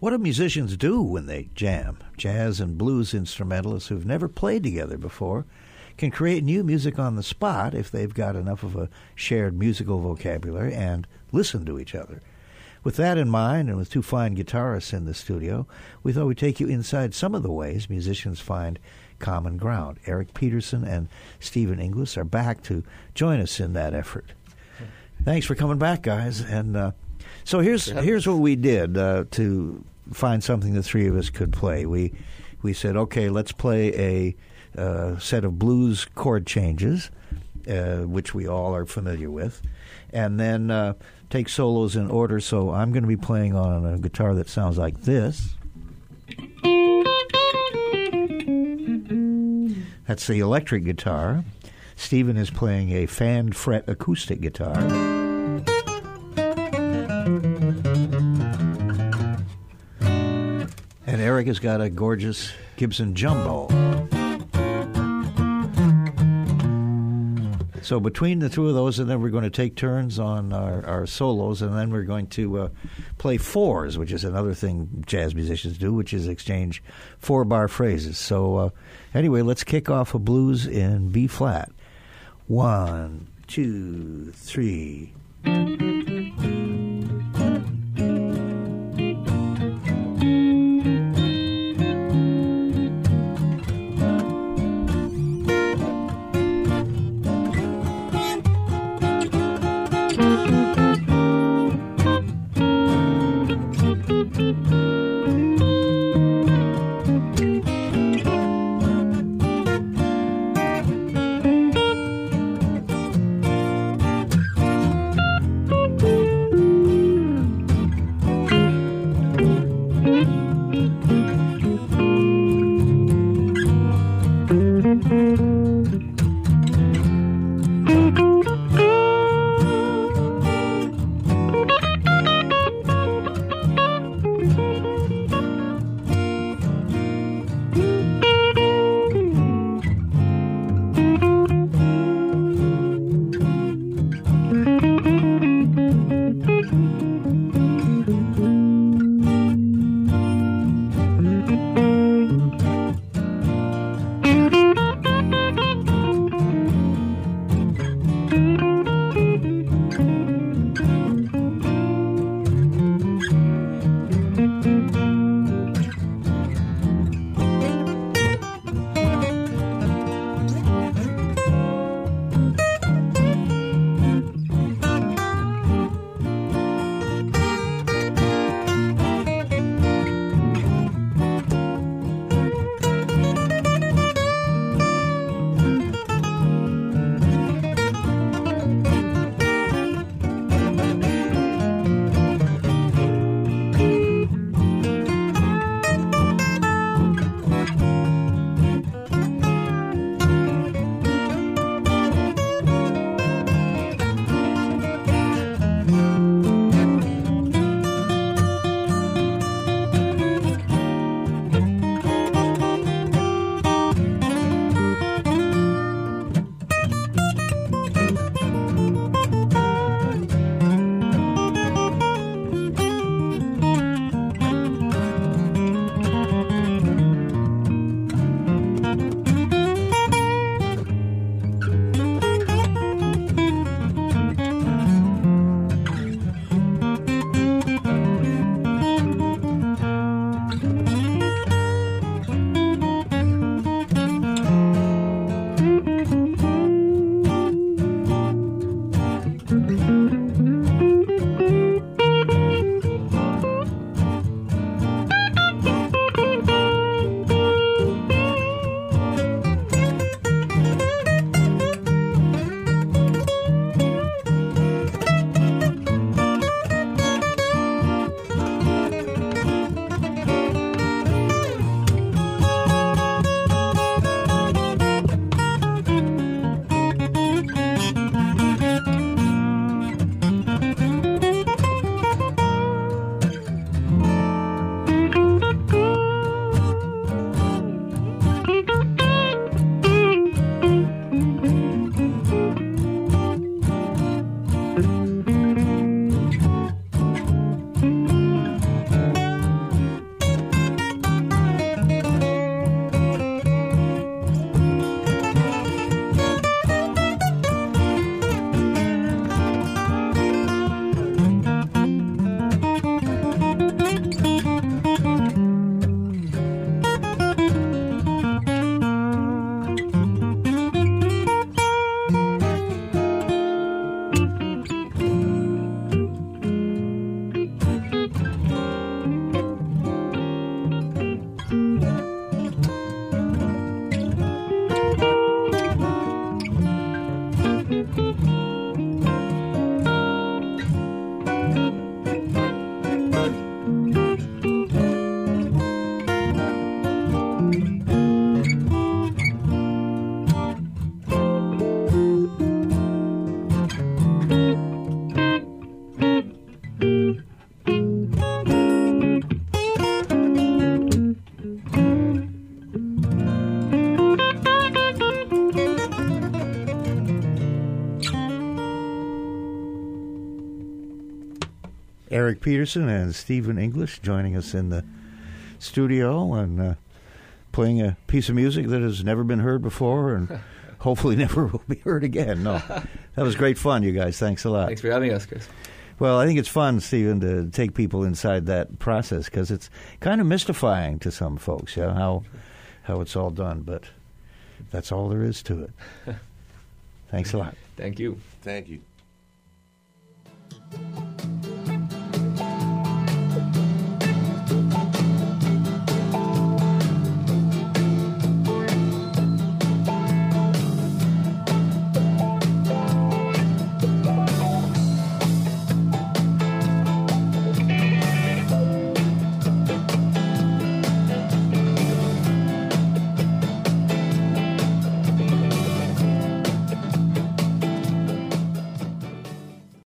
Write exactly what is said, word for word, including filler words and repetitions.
What do musicians do when they jam? Jazz and blues instrumentalists who've never played together before can create new music on the spot if they've got enough of a shared musical vocabulary and listen to each other. With that in mind, and with two fine guitarists in the studio, we thought we'd take you inside some of the ways musicians find common ground. Eric Peterson and Stephen Inglis are back to join us in that effort. Thanks for coming back, guys. And uh, so here's here's what we did uh, to find something the three of us could play. We we said, okay, let's play a uh, set of blues chord changes, uh, which we all are familiar with, and then uh, take solos in order. So I'm going to be playing on a guitar that sounds like this. That's the electric guitar. Stephen is playing a fan fret acoustic guitar. And Eric has got a gorgeous Gibson Jumbo. So between the two of those, and then we're going to take turns on our, our solos, and then we're going to uh, play fours, which is another thing jazz musicians do, which is exchange four-bar phrases. So uh, anyway, let's kick off a blues in B-flat. One, two, three. Eric Peterson and Stephen English joining us in the studio and uh, playing a piece of music that has never been heard before and hopefully never will be heard again. No, that was great fun, you guys. Thanks a lot. Thanks for having us, Chris. Well, I think it's fun, Stephen, to take people inside that process because it's kind of mystifying to some folks, yeah, how how it's all done. But that's all there is to it. Thanks a lot. Thank you. Thank you.